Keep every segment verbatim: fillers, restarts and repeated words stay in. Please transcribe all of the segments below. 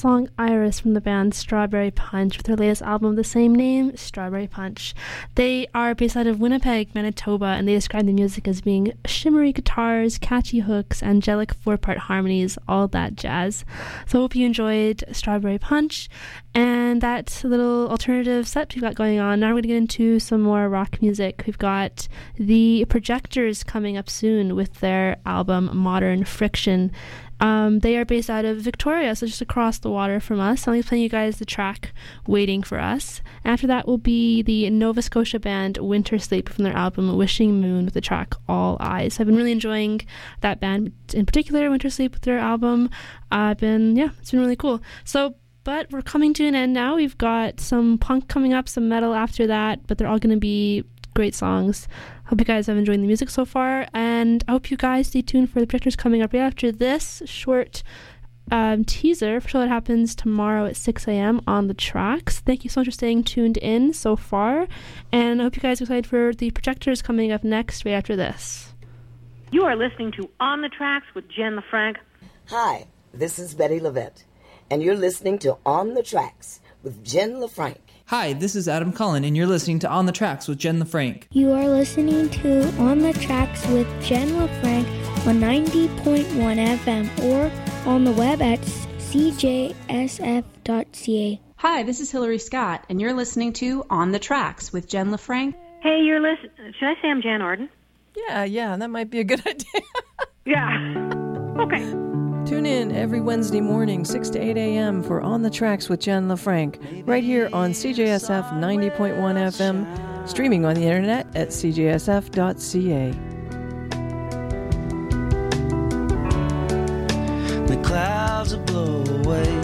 song Iris from the band Strawberry Punch with their latest album of the same name, Strawberry Punch. They are based out of Winnipeg, Manitoba, and they describe the music as being shimmery guitars, catchy hooks, angelic four-part harmonies, all that jazz. So I hope you enjoyed Strawberry Punch and that little alternative set we've got going on. Now we're going to get into some more rock music. We've got the Projectors coming up soon with their album Modern Friction. Um, they are based out of Victoria, so just across the water from us. I'll be playing you guys the track Waiting for Us. After that will be the Nova Scotia band Winter Sleep from their album Wishing Moon with the track All Eyes. I've been really enjoying that band in particular, Winter Sleep, with their album. I've been, yeah, it's been really cool. So, but we're coming to an end now. We've got some punk coming up, some metal after that, but they're all going to be great songs. Hope you guys have enjoyed the music so far, and I hope you guys stay tuned for the Projectors coming up right after this short um, teaser for show that happens tomorrow at six a.m. on the Tracks. Thank you so much for staying tuned in so far, and I hope you guys are excited for the Projectors coming up next right after this. You are listening to On the Tracks with Jen LaFranc. Hi, this is Betty Levette, and you're listening to On the Tracks with Jen LaFranc. Hi, this is Adam Cullen, and you're listening to On the Tracks with Jen LaFranc. You are listening to On the Tracks with Jen LaFranc on ninety point one F M or on the web at c j s f dot c a. Hi, this is Hillary Scott, and you're listening to On the Tracks with Jen LaFranc. Hey, you're listening. Should I say I'm Jan Arden? Yeah, yeah, that might be a good idea. Yeah. Okay. Tune in every Wednesday morning, six to eight a.m. for On the Tracks with Jen LaFranc, right here on C J S F ninety point one F M, streaming on the internet at c j s f dot c a. The clouds will blow away.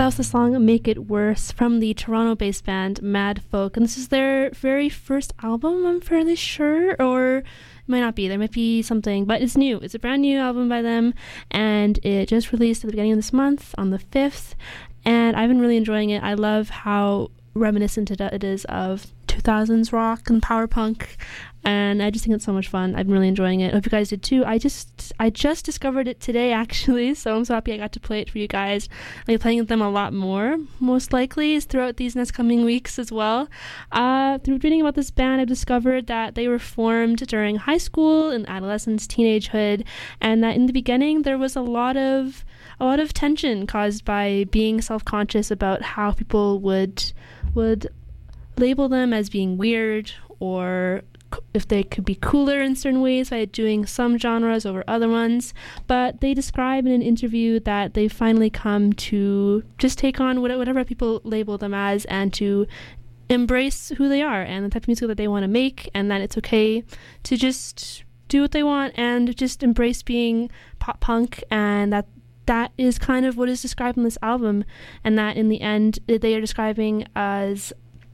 was the song Make It Worse from the Toronto-based band Mad Folk. And this is their very first album, I'm fairly sure, or it might not be. There might be something, but it's new. It's a brand new album by them, and it just released at the beginning of this month on the fifth, and I've been really enjoying it. I love how reminiscent it is of two thousands rock and power punk, and I just think it's so much fun. I've been really enjoying it. I hope you guys did too. I just I just discovered it today, actually, so I'm so happy I got to play it for you guys. I'll be playing with them a lot more, most likely, throughout these next coming weeks as well. Uh, through reading about this band, I've discovered that they were formed during high school and adolescence, teenagehood, and that in the beginning there was a lot of a lot of tension caused by being self-conscious about how people would would label them as being weird, or if they could be cooler in certain ways by doing some genres over other ones. But they describe in an interview that they've finally come to just take on whatever people label them as and to embrace who they are and the type of music that they want to make, and that it's okay to just do what they want and just embrace being pop punk, and that that is kind of what is described in this album, and that in the end they are describing as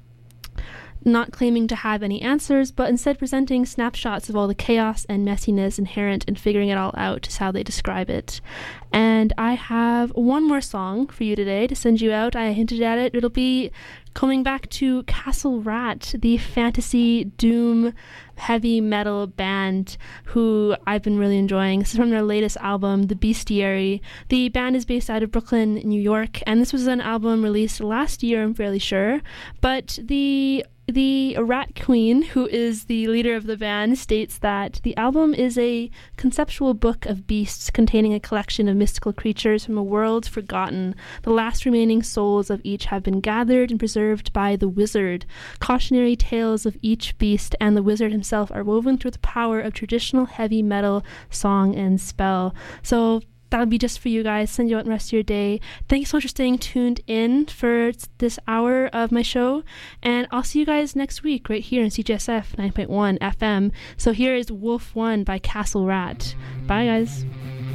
not claiming to have any answers, but instead presenting snapshots of all the chaos and messiness inherent in figuring it all out, is how they describe it. And I have one more song for you today to send you out. I hinted at it. It'll be coming back to Castle Rat, the fantasy doom heavy metal band who I've been really enjoying. This is from their latest album, The Bestiary. The band is based out of Brooklyn, New York, and this was an album released last year, I'm fairly sure. But the The Rat Queen, who is the leader of the band, states that the album is a conceptual book of beasts containing a collection of mystical creatures from a world forgotten. The last remaining souls of each have been gathered and preserved by the wizard. Cautionary tales of each beast and the wizard himself are woven through the power of traditional heavy metal song and spell. So that'll be just for you guys. Send you out the rest of your day. Thank you so much for staying tuned in for this hour of my show, and I'll see you guys next week right here in C J S F nine point one F M. So here is Wolf One by Castle Rat. Bye, guys.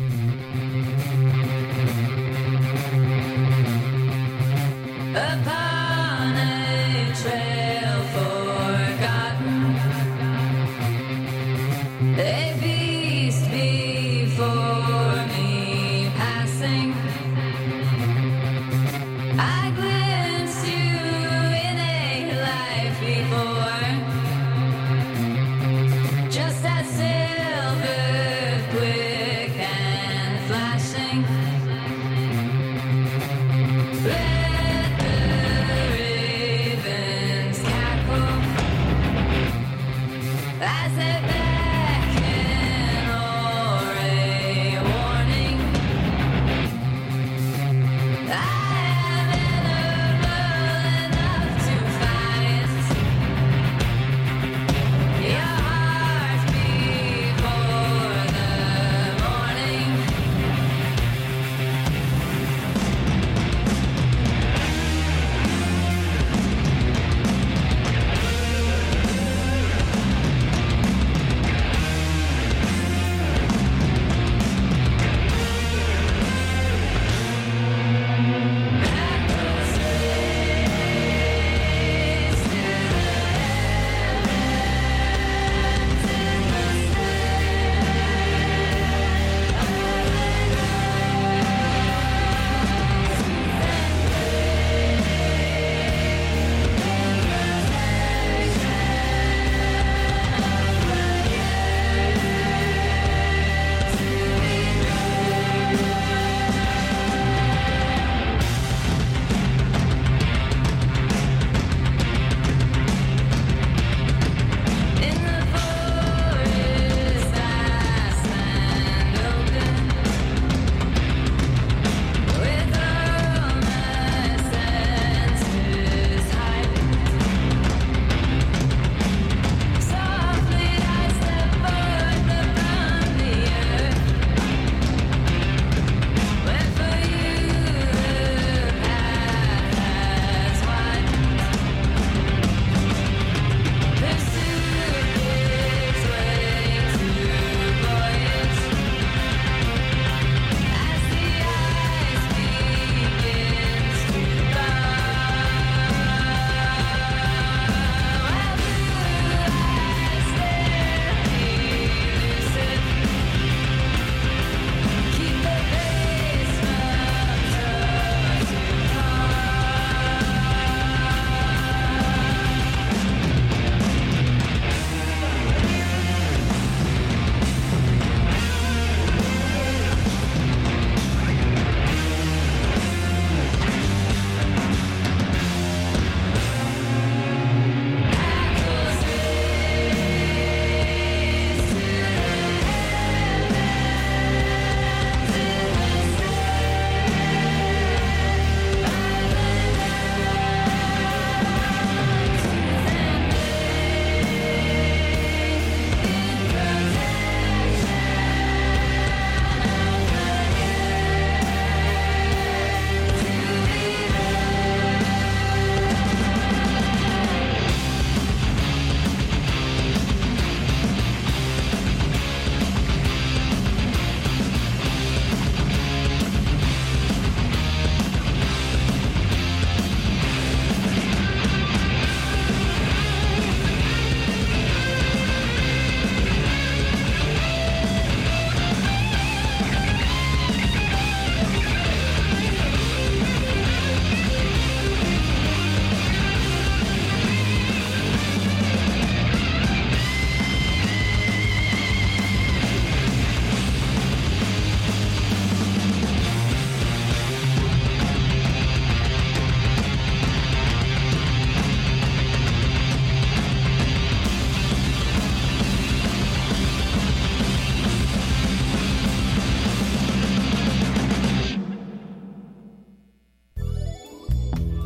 Upon a trail forgotten, a beast before me passing, I glimpsed you in a life before, just as silver, quick and flat.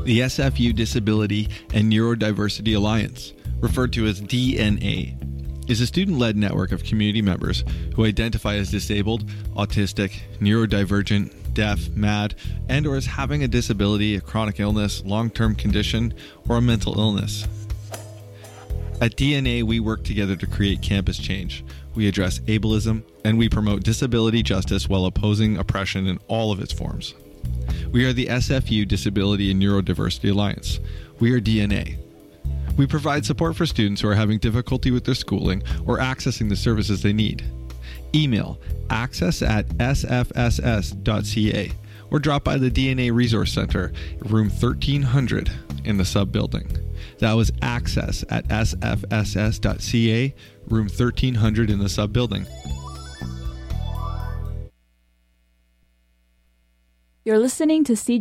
The S F U Disability and Neurodiversity Alliance, referred to as D N A, is a student-led network of community members who identify as disabled, autistic, neurodivergent, deaf, mad, and or as having a disability, a chronic illness, long-term condition, or a mental illness. At D N A, we work together to create campus change. We address ableism, and we promote disability justice while opposing oppression in all of its forms. We are the S F U Disability and Neurodiversity Alliance. We are D N A. We provide support for students who are having difficulty with their schooling or accessing the services they need. Email access at s f s s dot c a or drop by the D N A Resource Center, room thirteen hundred in the sub-building. That was access at s f s s dot c a, room thirteen hundred in the sub-building. You're listening to C